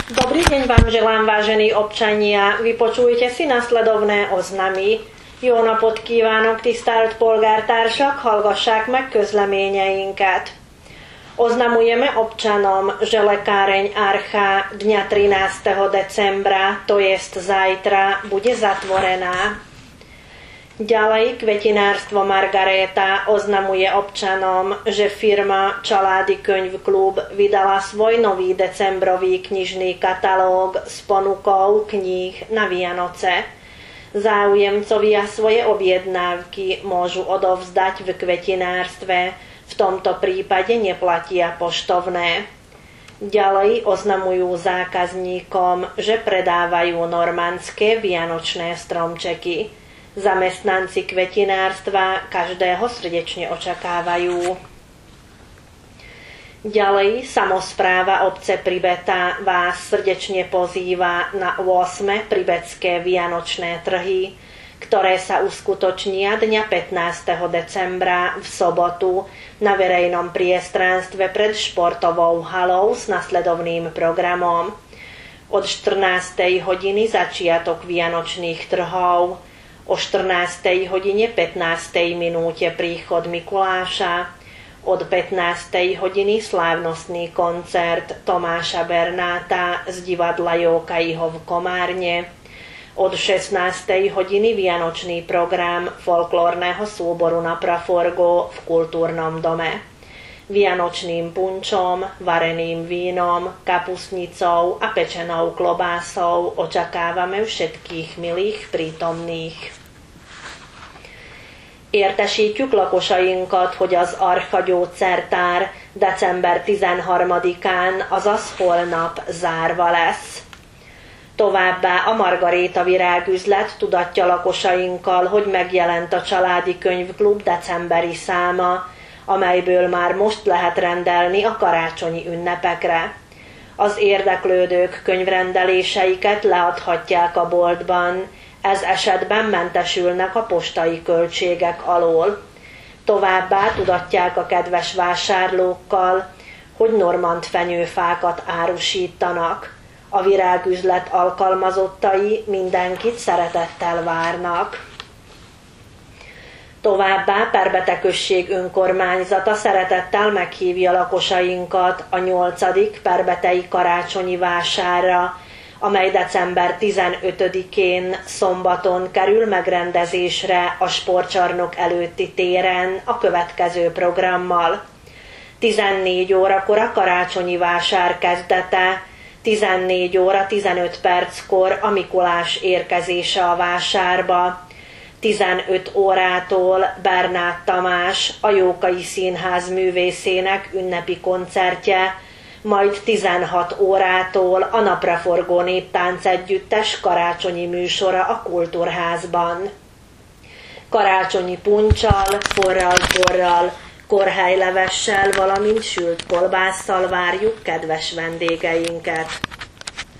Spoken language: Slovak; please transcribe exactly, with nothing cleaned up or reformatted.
Dobrý deň vám želám, vážení občania. Vypočujte si nasledovné oznamy. Jó napot kívánok, tisztelt polgártársak, hallgassák meg közleményeinket. Oznamujeme občanom, že lekáreň Archa dňa trinásteho decembra, to jest zajtra, bude zatvorená. Ďalej kvetinárstvo Margaréta oznamuje občanom, že firma Családi könyvklub vydala svoj nový decembrový knižný katalóg s ponukou kníh na Vianoce. Záujemcovia svoje objednávky môžu odovzdať v kvetinárstve, v tomto prípade neplatia poštovné. Ďalej oznamujú zákazníkom, že predávajú normandské vianočné stromčeky. Zamestnanci kvetinárstva každého srdečne očakávajú. Ďalej samospráva obce Pribeta vás srdečne pozýva na ôsme pribetské vianočné trhy, ktoré sa uskutočnia dňa pätnásteho decembra v sobotu na verejnom priestranstve pred športovou halou s nasledovným programom. Od štrnástej hodiny začiatok vianočných trhov, o štrnástej hodine pätnástej minúte príchod Mikuláša, od pätnástej hodiny slávnostný koncert Tomáša Bernáta z divadla Jókaiho v Komárne, od šestnástej hodiny vianočný program folklórneho súboru na Praforgo v kultúrnom dome. Vianočným punčom, vareným vínom, kapustnicou a pečenou klobásou očakávame všetkých milých prítomných. Értesítjük lakosainkat, hogy az Archa gyógyszertár december tizenharmadikán, azaz holnap zárva lesz. Továbbá a Margaréta virágüzlet tudatja lakosainkkal, hogy megjelent a Családi könyvklub decemberi száma, amelyből már most lehet rendelni a karácsonyi ünnepekre. Az érdeklődők könyvrendeléseiket leadhatják a boltban, ez esetben mentesülnek a postai költségek alól. Továbbá tudatják a kedves vásárlókkal, hogy normand fenyőfákat árusítanak. A virágüzlet alkalmazottai mindenkit szeretettel várnak. Továbbá Perbete község önkormányzata szeretettel meghívja lakosainkat a nyolcadik perbetei karácsonyi vásárra, amely december tizenötödikén szombaton kerül megrendezésre a sportcsarnok előtti téren a következő programmal. tizennégy órakor a karácsonyi vásár kezdete, tizennégy óra tizenöt perckor a Mikulás érkezése a vásárba, tizenöt órától Bernát Tamás, a Jókai Színház művészének ünnepi koncertje, majd tizenhat órától a Napraforgó Néptánc Együttes karácsonyi műsora a Kultúrházban. Karácsonyi punccsal, forral, borral, korhelylevessel, valamint sült kolbásszal várjuk kedves vendégeinket.